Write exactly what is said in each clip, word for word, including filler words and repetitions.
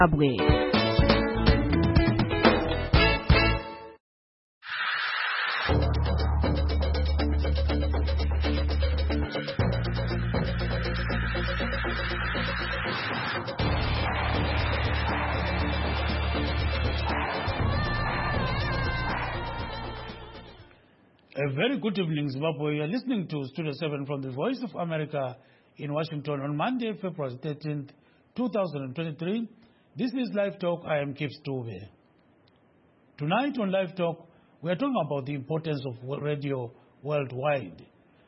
Zimbabwe. A very good evening, Zimbabwe. You are listening to Studio seven from the Voice of America in Washington on Monday, February thirteenth, two thousand twenty-three. This is Live Talk. I am Kip Stube. Tonight on Live Talk, we are talking about the importance of radio worldwide.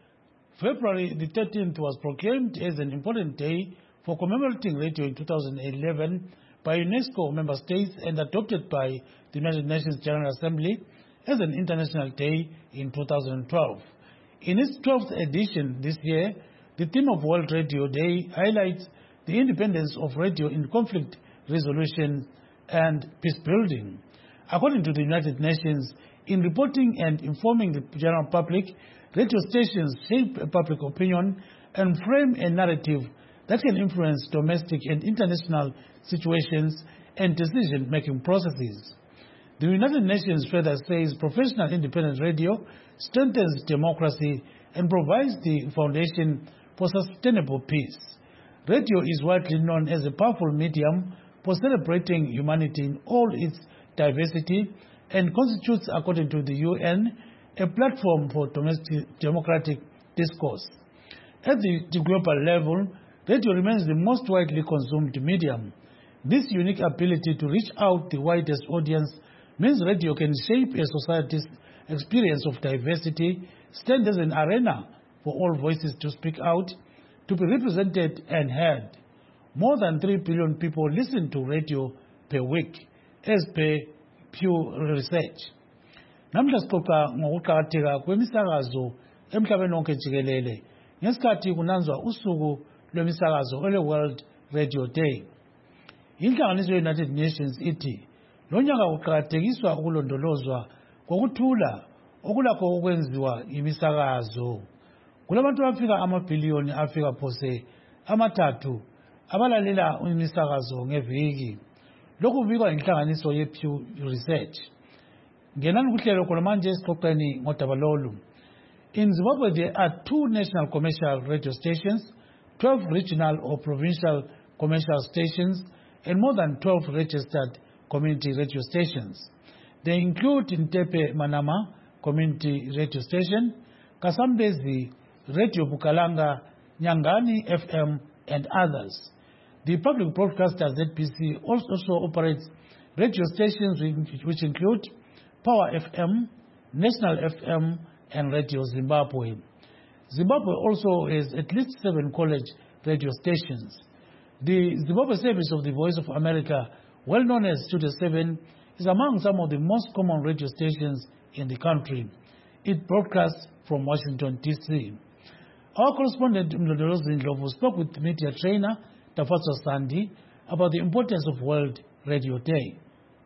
February the thirteenth was proclaimed as an important day for commemorating radio in two thousand eleven by UNESCO member states and adopted by the United Nations General Assembly as an international day in two thousand twelve. In its twelfth edition this year, the theme of World Radio Day highlights the independence of radio in conflict resolution and peace building. According to the United Nations, in reporting and informing the general public, radio stations shape public opinion and frame a narrative that can influence domestic and international situations and decision-making processes. The United Nations further says professional independent radio strengthens democracy and provides the foundation for sustainable peace. Radio is widely known as a powerful medium for celebrating humanity in all its diversity and constitutes, according to the U N, a platform for domestic democratic discourse. At the, the global level, radio remains the most widely consumed medium. This unique ability to reach out the widest audience means radio can shape a society's experience of diversity, stand as an arena for all voices to speak out, to be represented and heard. More than three billion people listen to radio per week, as per Pew Research. Namhla sixoxa ngokuqakatheka kwemisakazo emhlabeni wonke jikelele ngesikhathi kunanzwa usuku lwemisakazo ole World Radio Day. Inhlanganiso ye-United Nations ithi lo nyaka kuqakathekiswa ukulondolozwa kokuthula okulakho ukwenziwa imisakazo. Kulabantu abafika amabhiliyoni afika phose amathathu abalalela imisakazo ngeviki. Lokhu kubikwa inhlanganiso ye-Pew Research. Ngenani kuhlelo khona manje esixoxeni ngodaba lolu. In Zimbabwe, there are two national commercial radio stations, twelve regional or provincial commercial stations, and more than twelve registered community radio stations. They include Ntepe Manama Community Radio Station, Kasambezi Radio Bukalanga, Nyangani F M, and others. The public broadcaster Z B C also operates radio stations which include Power F M, National F M, and Radio Zimbabwe. Zimbabwe also has at least seven college radio stations. The Zimbabwe service of the Voice of America, well known as Studio seven, is among some of the most common radio stations in the country. It broadcasts from Washington, D C Our correspondent Mlondolozi Ndlovu spoke with media trainer Tafatso Sandi about the importance of World Radio Day.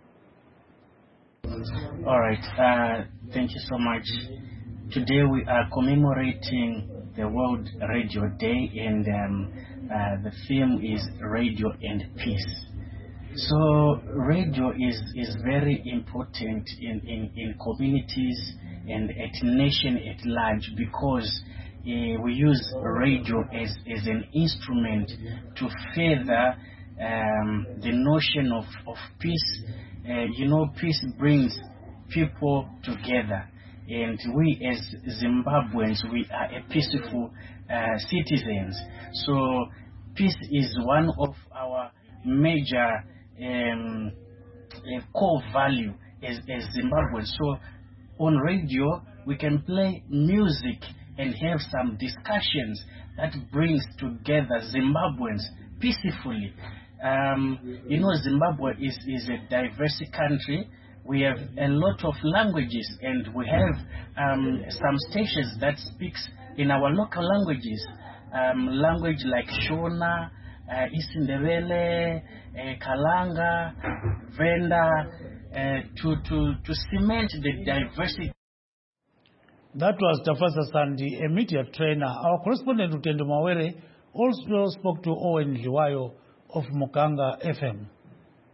All right, uh, thank you so much. Today we are commemorating the World Radio Day, and um, uh, the theme is Radio and Peace. So radio is, is very important in, in, in communities and at nation at large, because uh, we use radio as, as an instrument to further um, the notion of, of peace. Uh, you know, peace brings people together, and we as Zimbabweans, we are a peaceful uh, citizens. So peace is one of our major um, uh, core value as, as Zimbabweans. So on radio, we can play music and have some discussions that brings together Zimbabweans peacefully. Um, you know, Zimbabwe is, is a diverse country. We have a lot of languages, and we have um, some stations that speaks in our local languages. Um, language like Shona, uh, Isindebele, uh, Kalanga, Venda, uh, to, to, to cement the diversity. That was Tafasa Sandi, a media trainer. Our correspondent, Utendo Mawere, also spoke to Owen Liwayo of Mukanga F M.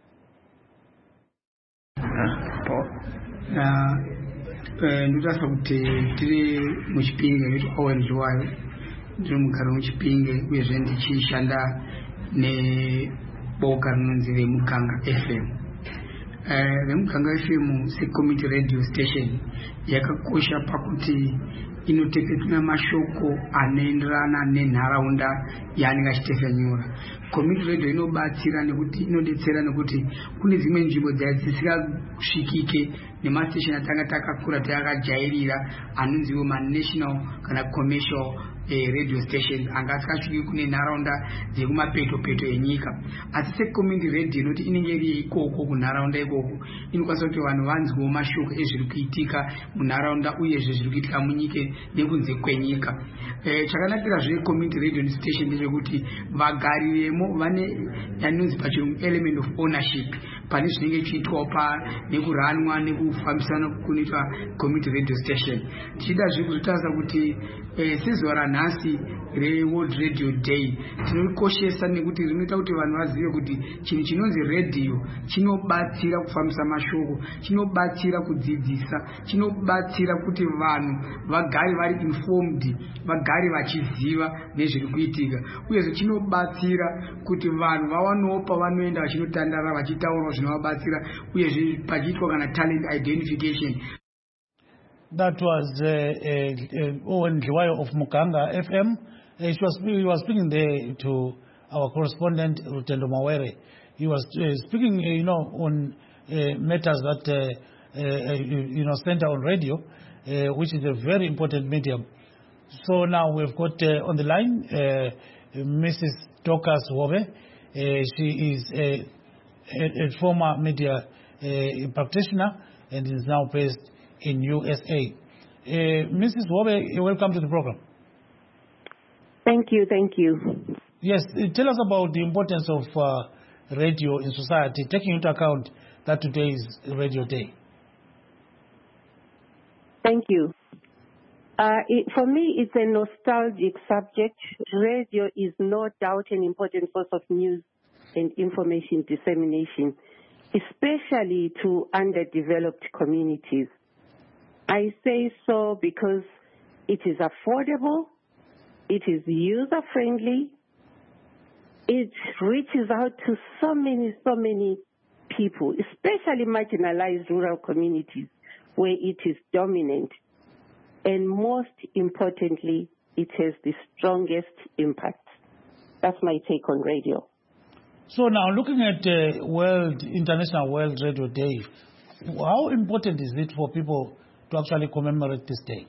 Ndotasa kuti tiri muchipinge kuti Owen Zhuwayo ndiri mugaro muchipinge uyezve ndichishanda neboka rinonzi Vemuganga F M. Vemuganga F M secommunity radio station yakakosha pakuti inotekedzera mashoko anoenderana nenharaunda yaanenge achitefenyura. Community radio inobatsira nekuti inodetsera nekuti kune dzimwe nzvimbo dzisingasvikike nemastation atanga takakura takajairira anonziwo ma-national kana commercial eh, radio station anga asikasviki kune nharaunda dzekumapeto peto enyika. Asi secommunity radio inoti inenge iri ikoko kunharaunda ikoko inokwanisa kuti vanhu vanzwewo mashoko ezviri kuitika munharaunda uyezve zviri kuitika munyika nekunze kwenyika. Eh, chakanakira zve community radio station ndechekuti vagari vemo vane yanonzi pachirungu element of ownership pane zvinenge zvichiitwawo pa nekuranwa nekufambisana kunoitwa community radio station. Tichida zve kuzotarisa kuti eh, sezuva ranhasi reWorld Radio Day tinorikoshesa nekuti rinoita kuti vanhu vazive kuti chinhu chinonzi radio chinobatsira kufambisa mashoko, chinobatsira kudzidzisa, chinobatsira kuti vanhu vagare vari informed, vagare vachiziva nezviri kuitika, uyezve chinobatsira kuti vanhu vawanewo pavanoenda vachinotandara vachitaurawo zvinovabatsira uyezve pachiitwa kana talent identification. That was uh, uh, uh, Owen Zhuwayo of Muganga F M. Uh, she was, he was speaking there to our correspondent, Rutendo Mawere. He was uh, speaking, uh, you know, on uh, matters that, uh, uh, you know, center on radio, uh, which is a very important medium. So now we've got uh, on the line uh, Missus Dorcas Hobe. Uh, she is a, a, a former media uh, practitioner and is now based in U S A. Uh, Missus Hobe, welcome to the program. Thank you, thank you. Yes, tell us about the importance of uh, radio in society, taking into account that today is Radio Day. Thank you. Uh, it, for me, it's a nostalgic subject. Radio is no doubt an important source of news and information dissemination, especially to underdeveloped communities. I say so because it is affordable, it is user-friendly, it reaches out to so many, so many people, especially marginalized rural communities where it is dominant. And most importantly, it has the strongest impact. That's my take on radio. So now, looking at uh, World International World Radio Day, how important is it for people to actually commemorate this day?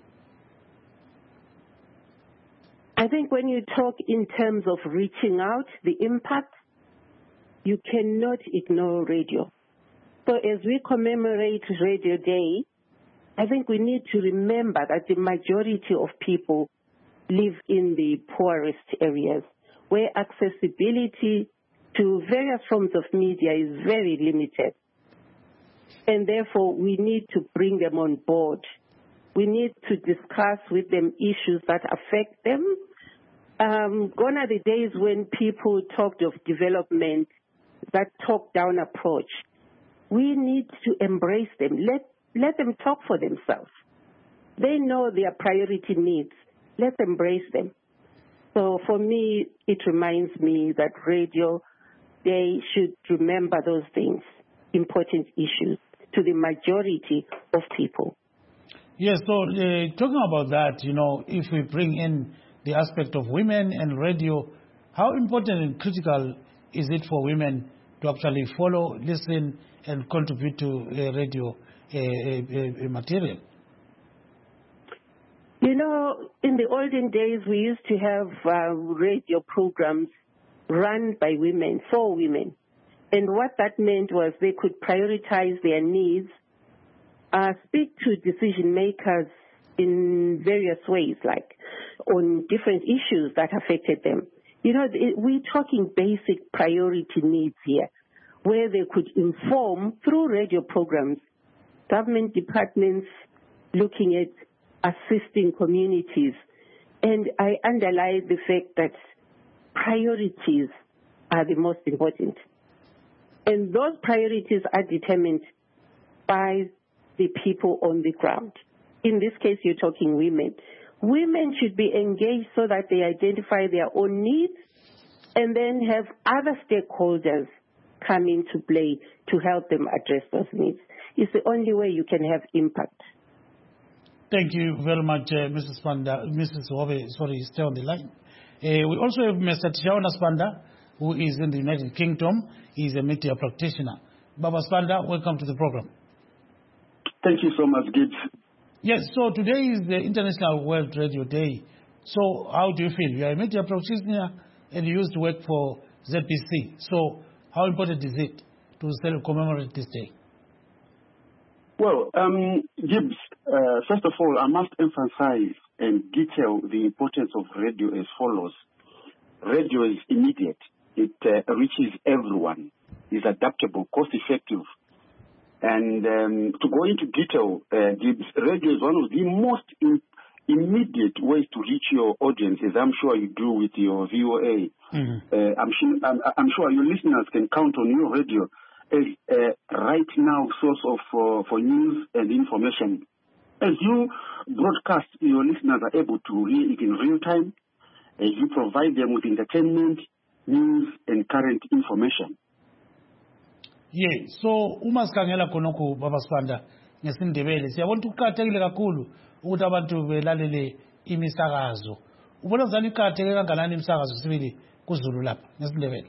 I think when you talk in terms of reaching out, the impact, you cannot ignore radio. So as we commemorate Radio Day, I think we need to remember that the majority of people live in the poorest areas where accessibility to various forms of media is very limited. And therefore, we need to bring them on board. We need to discuss with them issues that affect them. Um, gone are the days when people talked of development, that top-down approach. We need to embrace them. Let, let them talk for themselves. They know their priority needs. Let's embrace them. So for me, it reminds me that Radio Day should remember those things, important issues, to the majority of people. Yes, so uh, talking about that, you know, if we bring in the aspect of women and radio, how important and critical is it for women to actually follow, listen, and contribute to uh, radio uh, uh, uh, material? You know, in the olden days, we used to have uh, radio programs run by women, for women. And what that meant was they could prioritize their needs, uh, speak to decision makers in various ways, like on different issues that affected them. You know, we're talking basic priority needs here, where they could inform through radio programs, government departments looking at assisting communities. And I underline the fact that priorities are the most important. And those priorities are determined by the people on the ground. In this case, you're talking women. Women should be engaged so that they identify their own needs and then have other stakeholders come into play to help them address those needs. It's the only way you can have impact. Thank you very much, uh, Missus Spanda. Missus Hobe, sorry, stay on the line. Uh, we also have Mister Tshaona Spanda, who is in the United Kingdom. He is a media practitioner. Baba Spanda, welcome to the program. Thank you so much, Gibbs. Yes, so today is the International World Radio Day. So how do you feel? You are a media practitioner and you used to work for Z P C. So how important is it to commemorate this day? Well, um, Gibbs, uh, first of all, I must emphasize and detail the importance of radio as follows. Radio is immediate. It uh, reaches everyone. It's adaptable, cost-effective. And um, to go into detail, uh, Gibbs, radio is one of the most in, immediate ways to reach your audience, as I'm sure you do with your V O A. Mm-hmm. Uh, I'm, sure, I'm, I'm sure your listeners can count on your radio as uh, right now source of uh, for news and information. As you broadcast, your listeners are able to read it in real time, as you provide them with entertainment, news, and current information. Yeah, so uma sikhangela khonokho Baba Spanda ngesindebele siyabona ukuqhathekile kakhulu ukuthi abantu belalele imisakazo. Ubona njani iqhatheke kangakanani imisakazo sibili kuZulu lapha ngesindebele?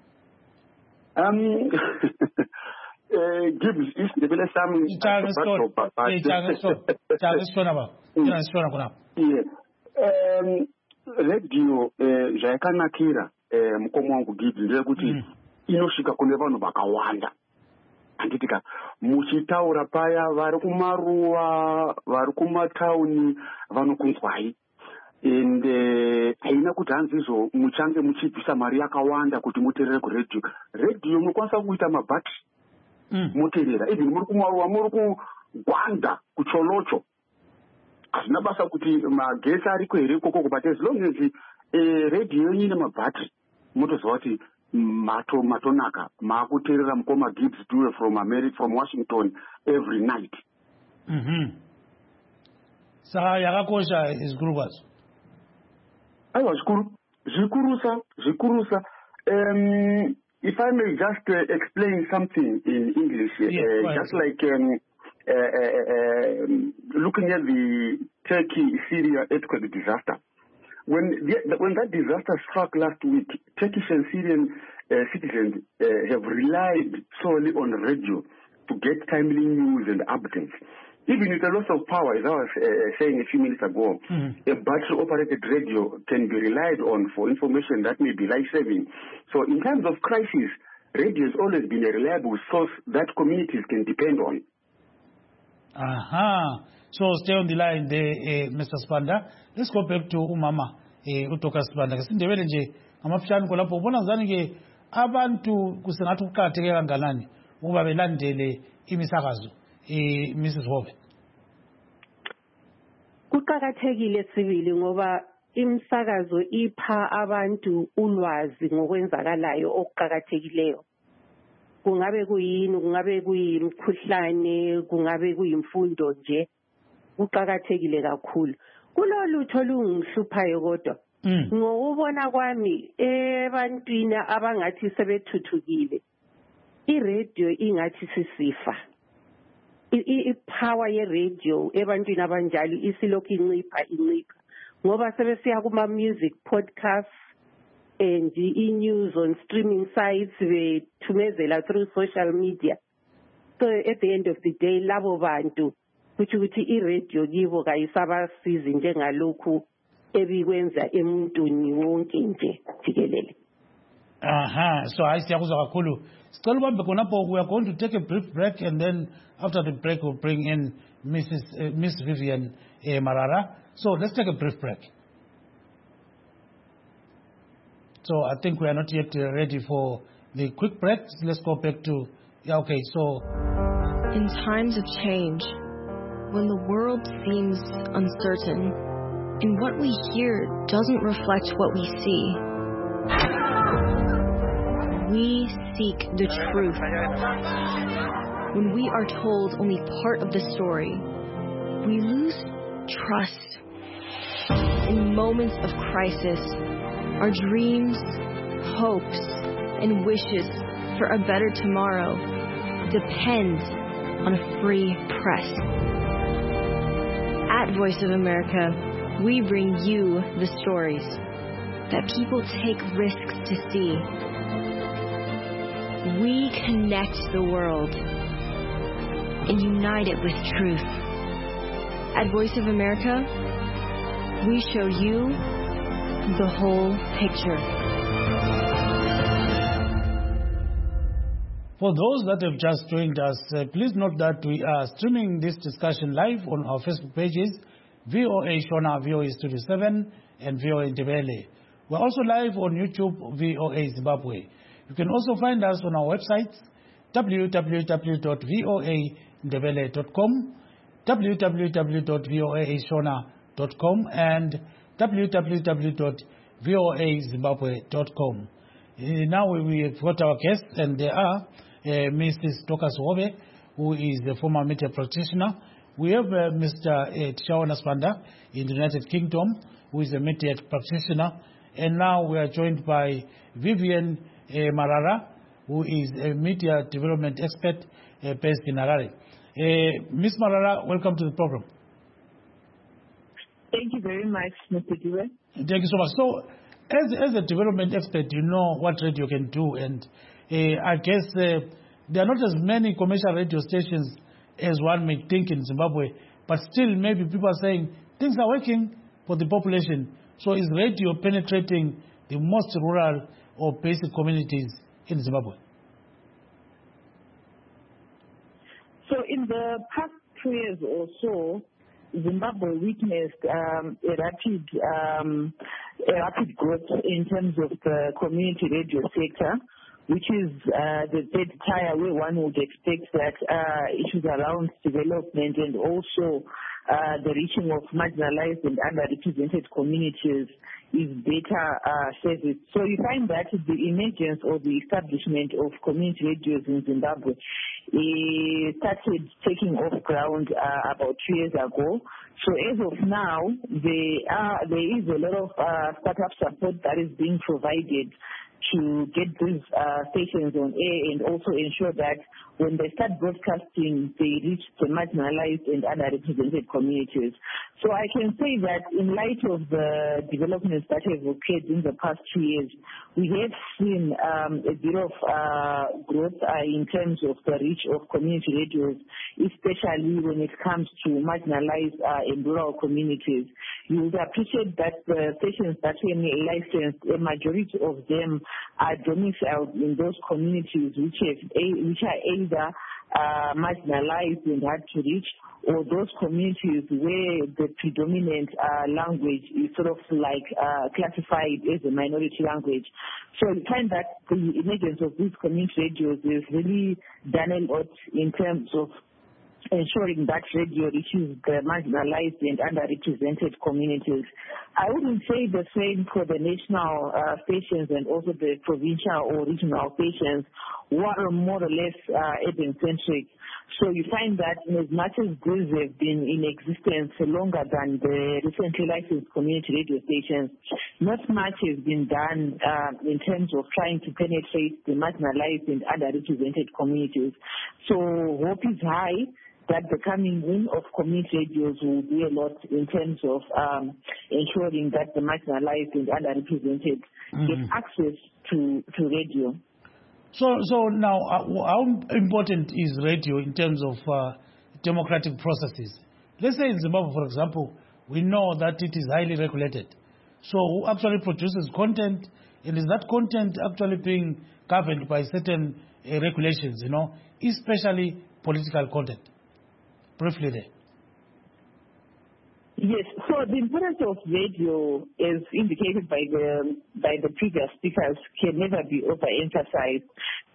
Um uh, Gibbs isindebele sami ichanga sona ichanga sona ichanga sona ba ina sona khona. Yeah. Um radio eh zvayakanakira eh mukomo wangu Gibbs ndekuti inosvika kune vanhu vakawanda. Anditika muchitaura paya vari kumaruwa vari kumatauni vanokunzwai and haina kuti hanzi izvo muchange muchibvisa mari yakawanda kuti muteerere kuredhiyo. Redhiyo munokwanisa kuita mabhatri muteerera, even muri kumaruwa muri kugwanda kucholocho hazvina basa kuti magesi ariko here ikoko, but as long as redhiyo yenyu ine mabhatri motoziva kuti mato matonaka maakuteerera mukoma Gibbs do from America, from Washington every night. Mhm. Saka yakakosha izikuru kwazo. Aiwa zvikuru zvikurusa zvikurusa. Um, if I may just uh, explain something in English, yes, uh, just like um, uh, uh, uh, looking at the Turkey Syria earthquake disaster. When the, when that disaster struck last week, Turkish and Syrian uh, citizens uh, have relied solely on radio to get timely news and updates. Even with a loss of power, as I was uh, saying a few minutes ago, mm-hmm. a battery-operated radio can be relied on for information that may be life-saving. So in times of crisis, radio has always been a reliable source that communities can depend on. Aha. So stay on the line there, uh, Mister Spanda. Let's go back to Umama uh, Utoka Spanda. Kasindebele nje amafishani kolapho ubona ngani ke abantu kusengathi ukuqhatheke kanganani ukuba belandele imisakazo eh Missus Hobe. Kuqhakathekile sibili ngoba imsakazo ipha abantu ulwazi ngokwenzakalayo okuqhakathekileyo. Kungabe kuyini, kungabe kuyimkhuhlane, kungabe kuyimfundo nje. Kuqhakathekile kakhulu. Kulolutho lungihluphayo kodwa ngokubona kwami ebantwini abangathi sebethuthukile iradio ingathi sisifa. Ipower ye-radio ebantwini abanjalo isilokhu incipha incipha ngoba sebesiya kuma music podcasts and e-news on streaming sites bethumezela through social media. So at the end of the day labo bantu kuthi ukuthi iradio kibo kayisabasizi njengalokhu ebikwenza emuntwini wonke nje jikelele. Aha, so I siyakuzwa kakhulu. Sicela ubambe khonapho, we are going to take a brief break and then after the break we'll bring in Missus Uh, Miss Vivian uh, Marara. So let's take a brief break. So I think we are not yet uh, ready for the quick break. Let's go back to yeah, okay, so in times of change, when the world seems uncertain and what we hear doesn't reflect what we see, we seek the truth. when we are told only part of the story, we lose trust. In moments of crisis, our dreams, hopes, and wishes for a better tomorrow depend on a free press. At Voice of America, we bring you the stories that people take risks to see. We connect the world and unite it with truth. At Voice of America, we show you the whole picture. For those that have just joined us, uh, please note that we are streaming this discussion live on our Facebook pages, V O A Shona, V O A Studio seven, and V O A Ndebele. We're also live on YouTube, V O A Zimbabwe. You can also find us on our websites, w w w dot voa ndebele dot com, w w w dot voa shona dot com, and w w w dot voa zimbabwe dot com. Uh, now we, we have got our guests, and they are uh, Missus Dorcas Hobe, who is a former media practitioner. We have uh, Mister Uh, Tshawana Spanda in the United Kingdom, who is a media practitioner. And now we are joined by Vivian uh, Marara, who is a media development expert uh, based in Harare. Uh, Miz Marara, welcome to the program. Thank you very much, Mister Dube. Thank you so much. So, as, as a development expert, you know what radio can do, and uh, I guess uh, there are not as many commercial radio stations as one may think in Zimbabwe, but still maybe people are saying things are working for the population. So is radio penetrating the most rural or basic communities in Zimbabwe? So in the past two years or so, Zimbabwe witnessed um, a rapid um, a rapid growth in terms of the community radio sector, which is uh, the third tier where one would expect that uh, issues around development and also uh, the reaching of marginalized and underrepresented communities is better uh, serviced. So you find that the emergence or the establishment of community radios in Zimbabwe uh, started taking off ground uh, about two years ago. So as of now, there, are, there is a lot of uh, startup support that is being provided to get these uh, stations on air and also ensure that when they start broadcasting, they reach the marginalized and underrepresented communities. So I can say that in light of the developments that have occurred in the past two years, we have seen um, a bit of uh, growth uh, in terms of the reach of community radios, especially when it comes to marginalized uh, and rural communities. You would appreciate that the stations that were licensed, a majority of them are domiciled in those communities which, have, which are either uh, marginalized and hard to reach, or those communities where the predominant uh, language is sort of like uh, classified as a minority language. So you find that the emergence of these community radios is really done a lot in terms of ensuring that radio reaches the marginalized and underrepresented communities. I wouldn't say the same for the national uh, stations and also the provincial or regional stations, who are more or less uh, urban-centric. So you find that in as much as these have been in existence longer than the recently licensed community radio stations, not much has been done uh, in terms of trying to penetrate the marginalized and underrepresented communities. So hope is high that the coming in of community radios will do a lot in terms of um, ensuring that the marginalized and underrepresented mm-hmm. get access to, to radio. So, so now, uh, how important is radio in terms of uh, democratic processes? Let's say in Zimbabwe, for example, we know that it is highly regulated. So who actually produces content, and is that content actually being governed by certain uh, regulations, you know, especially political content? Briefly there. Yes, so the importance of radio, as indicated by the by the previous speakers, can never be overemphasized,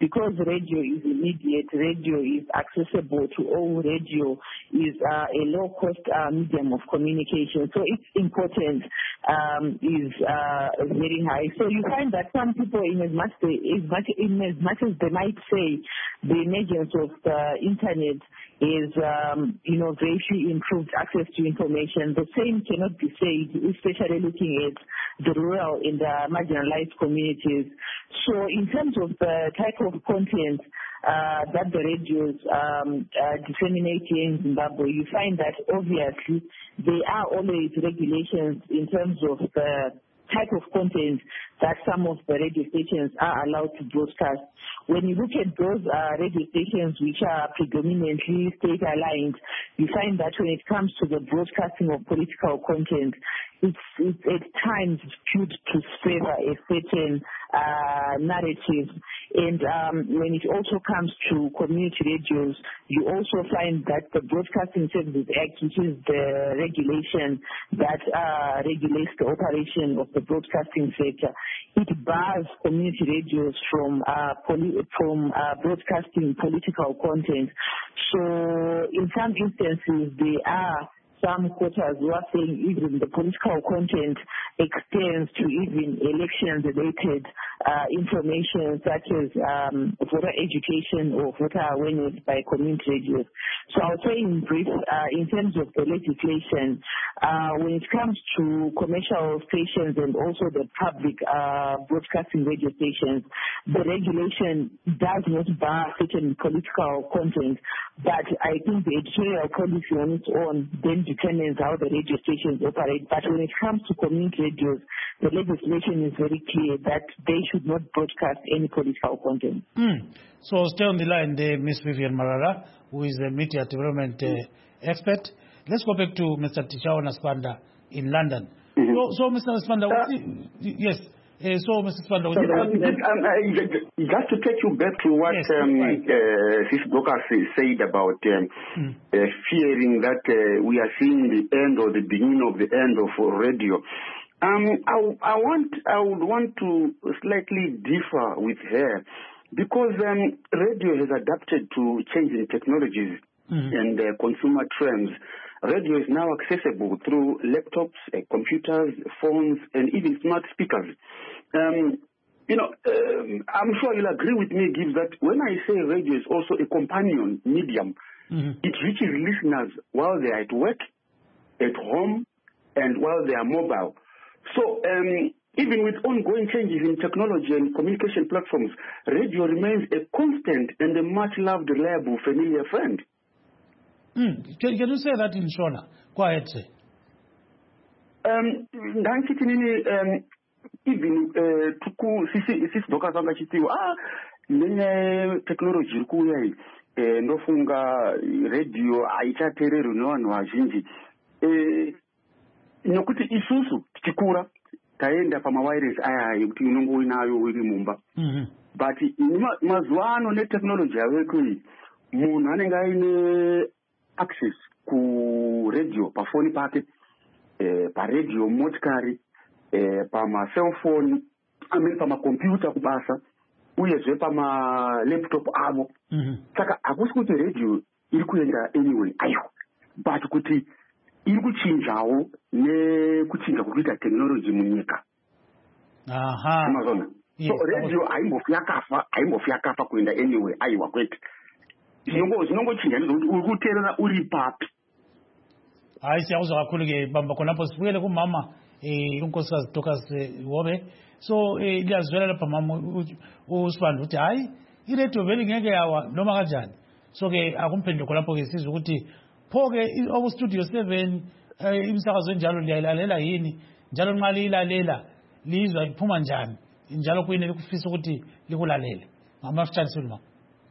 because radio is immediate, radio is accessible to all, radio is uh, a low-cost uh, medium of communication. So its importance um, is uh, very high. So you find that some people, in as much, they, as much, in as much as they might say the emergence of the internet is, um, you know, greatly improved access to information, the same cannot be said, especially looking at the rural and the marginalized communities. So in terms of the type of content uh, that the radios um, uh, disseminate in Zimbabwe, you find that obviously there are always regulations in terms of the type of content that some of the radio stations are allowed to broadcast. When you look at those uh, radio stations which are predominantly state-aligned, you find that when it comes to the broadcasting of political content, it's, it's at times skewed to favor a certain uh, narrative. And um, when it also comes to community radios, you also find that the Broadcasting Services Act, which is the regulation that uh, regulates the operation of the broadcasting sector, it bars community radios from uh, poli- from uh, broadcasting political content. So in some instances, there are some quotas who are saying even the political content extends to even election-related uh, information such as um, voter education or voter awareness by community radios. So I'll say in brief, uh, in terms of the legislation, uh, when it comes to commercial stations and also the public uh, broadcasting radio stations, the regulation does not bar certain political content, but I think the editorial policy on its own then determines how the radio stations operate. But when it comes to community radios, the legislation is very clear that they should not broadcast any political content. Mm. So stay on the line there, Miz Vivian Marara, who is a media development uh, expert. Let's go back to Mister Tishao Naspanda in London. Mm-hmm. So, so Mister Naspanda, uh, yes. Uh, so, Mister Naspanda, so, um, um, uh, just to take you back to what yes, um, right. uh, this Dokas said about um, mm. uh, fearing that uh, we are seeing the end or the beginning of the end of radio. Um, I, I want, I would want to slightly differ with her because um, radio has adapted to changing technologies mm-hmm. and uh, consumer trends. Radio is now accessible through laptops, uh, computers, phones, and even smart speakers. Um, you know, um, I'm sure you'll agree with me, Gibbs, that when I say radio is also a companion medium, mm-hmm. it reaches listeners while they are at work, at home, and while they are mobile. So um, even with ongoing changes in technology and communication platforms, radio remains a constant and a much-loved, reliable, familiar friend. Mm. Can, can you say that in Shona? Go ahead, say. Um, um, even tuku sisi sisi doka zanga chitiwa ah nenye technology kuya eh ndofunga radio aichaterero nevanhu vazhinji eh nokuti isusu tichikura taenda pamawires aya yekuti unongo uinayo uri mumba mm-hmm. but mazuva ano netechnology yaveko iyi munhu anenge aine access ku radio pafoni pake eh, pa radio motikari eh, pama cell phone amene pama computer kubasa uyezve pama laptop avo mm-hmm. saka hakusi kuti radio iri kuenda anyway ayo but kuti iri kuchinjawo nekuchinja kukuita technology munyika. Aha. Amazona. Yes, so radio haimbofi yakafa haimbofi yakafa kuenda anyway aiwa kwete. Zvinongo zvinongo chinja ndizvo uri kuteerera uri papi. Hayi siyakuzwa kakhulu ke bamba khonapho sibuyele kumama eh unkosikazi Dokas Hobe. So eh liyazwela lapha mama uSibanda uthi hayi iredio vele ngeke yawa noma kanjani. So ke akumphendule khonapho ke sizwe ukuthi pho ke oku studio seven imsakazo njalo liyayilalela yini njalo nxa liyilalela lizwa iphuma njani njalo kuyini likufisa ukuthi likulalele ngamafutshane mama.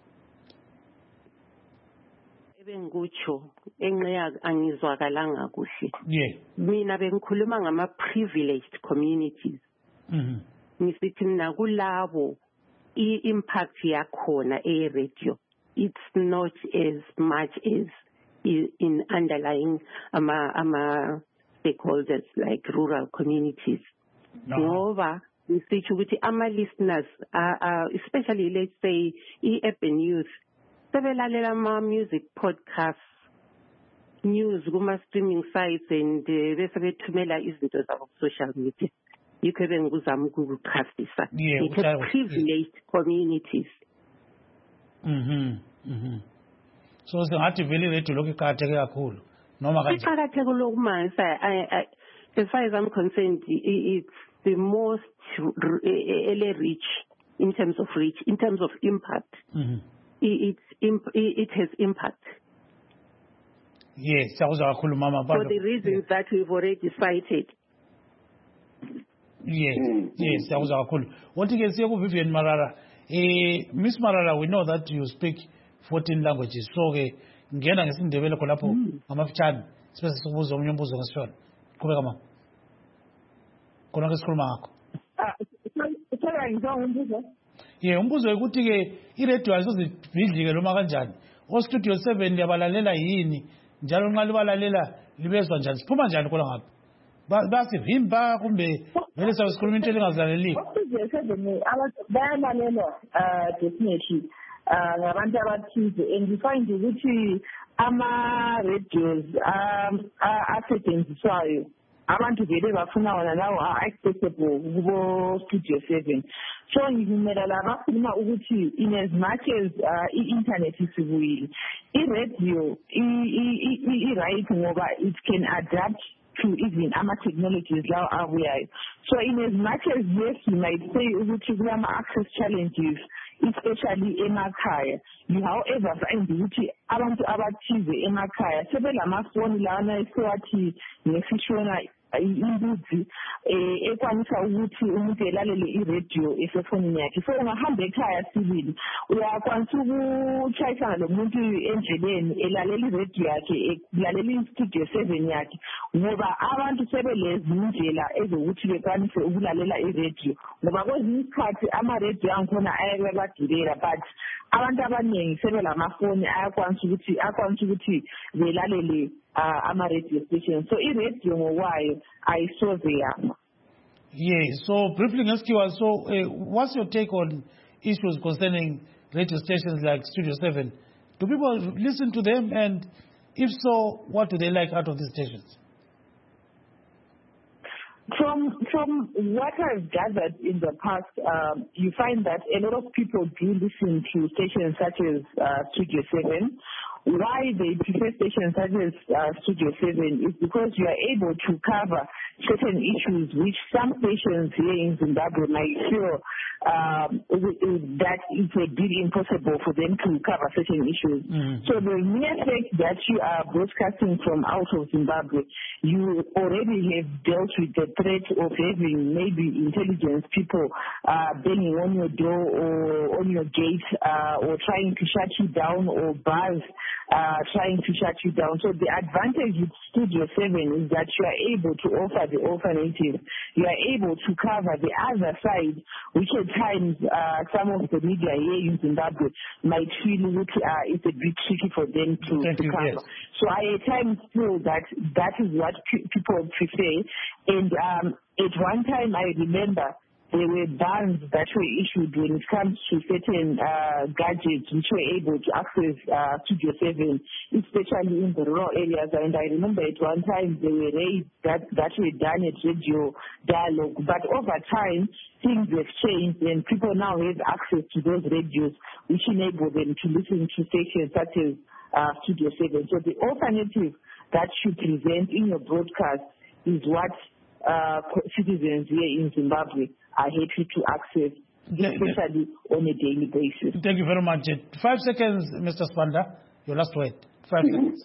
Ebengikutsho enqeya angizwakalanga kuhle. Yeah. Mina bengikhuluma ngama privileged communities. Mhm. Ngisithi mina kulabo i-impact yakhona e-radio. It's not as much as in underlying ama ama stakeholders like rural communities. No. Ngoba sisho ukuthi ama-listeners, uh, uh, especially let's say i-urban youth, sebelalela ama-music podcasts, news kuma-streaming sites, and uh, bese bethumela izinto zabo ku-social media. Yikho bengikuzama ukukuchasisa. It's a privileged communities. Mm-hmm. Mm-hmm. So singathi vele radio lokhu iqakatheke kakhulu noma kanjani? Iqakatheke lokhu manje. As far as I'm concerned, it's the most rich in terms of reach, in terms of impact. Mm-hmm. It, it, it has impact. Yes, mama. For the reasons that we've already cited. Yes, yes, that was our call. What you can say, Vivian Marara, eh, Miss Marara, we know that you speak fourteen languages. So, ngena ngesindebele khonapho amafitshane sibese sikubuza omunye umbuzo ngesishona. Qhubeka mama. Khona ke sikhuluma ngakho. Ah, sorry, ngizwa umbuzo. Yeah, umbuzo ukuthi ke iradio ayizozibhidlike noma kanjani. O Studio seven yabalalela yini? Njalo nxa libalalela libezwa njani? Siphuma njani khona ngapha? Basivimba kumbe vele sasikhuluma into elingazaleli. Studio seven bayalalela uh definitely uh ngabantu abathize, and you find ukuthi ama radios um asetshenziswayo abantu vele bafuna wona lawo accessible kubo Studio seven. So ngivumela la bakhuluma ukuthi in as much as uh, i-internet isibuyile, i-radio i-right ngoba it can adapt to even ama technologies lawo abuyayo. So in as much as yes, you might say ukuthi kulama access challenges, especially emakhaya, you however find ukuthi abantu abathize emakhaya sebelamafoni lawana esiwathi ngesishona imbuzi ekwanisa ukuthi umuntu elalele iradio esefonini yakhe. So ungahamba ekhaya sibili uyakwanisa ukuchayisana lomuntu endleleni elalela iradio yakhe, elalela iStudio seven yakhe, ngoba abantu sebelezi indlela ezokuthi bekwanise ukulalela iradio, ngoba kwezinye isikhathi ama-radio angikhona ayabagibela, but abantu abaningi sebelamafoni ayakwanisa ukuthi akwanisa ukuthi belalele uh, ama-radio stations. So i-radio ngokwayo ayisoze yama. Yes, so briefly ngesikhiwa, so uh, what's your take on issues concerning radio stations like Studio seven? Do people listen to them, and if so, what do they like out of these stations? From from what I've gathered in the past, um, you find that a lot of people do listen to stations such as uh, Studio seven. Why they prefer stations such as uh, Studio seven is because you are able to cover certain issues which some stations here in Zimbabwe might feel um, that it's a bit impossible for them to cover certain issues. Mm-hmm. So the mere fact that you are broadcasting from out of Zimbabwe, you already have dealt with the threat of having maybe intelligence people uh, banging on your door or on your gate uh, or trying to shut you down, or bars uh, trying to shut you down. So the advantage with Studio seven is that you are able to offer the alternative. You are able to cover the other side, which at times uh, some of the media here in Zimbabwe might feel that uh, it's a bit tricky for them to, to cover. Yes. So I at times feel that that is what p- people prefer. And um, at one time I remember there were bans that were issued when it comes to certain uh, gadgets which were able to access uh, Studio seven, especially in the rural areas. And I remember at one time there were raids that, that were done at Radio Dialogue. But over time, things have changed, and people now have access to those radios which enable them to listen to stations such as uh, Studio seven. So the alternative that you present in your broadcast is what uh, citizens here in Zimbabwe are happy to access, especially on a daily basis. Thank you very much. Five seconds, Mister Spanda. Your last word. Five mm-hmm. seconds.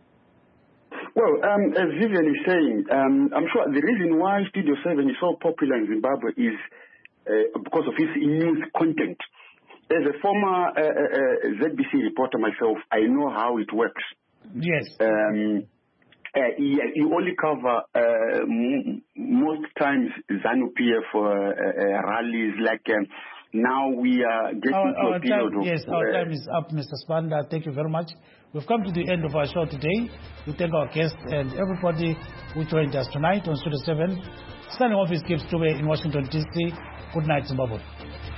Well, um, as Vivian is saying, um, I'm sure the reason why Studio seven is so popular in Zimbabwe is uh, because of its news content. As a former uh, uh, Z B C reporter myself, I know how it works. Yes. Um, Uh, yeah, you only cover uh, m- most times ZANU-P F uh, uh, rallies. Like um, now we are getting our, to our a period time, of... Yes, our uh, time is up, Mister Spanda. Thank you very much. We've come to the end of our show today. We thank our guests and everybody who joined us tonight on Studio seven. Signing off is Gibbs Dube in Washington, D C. Good night, Zimbabwe.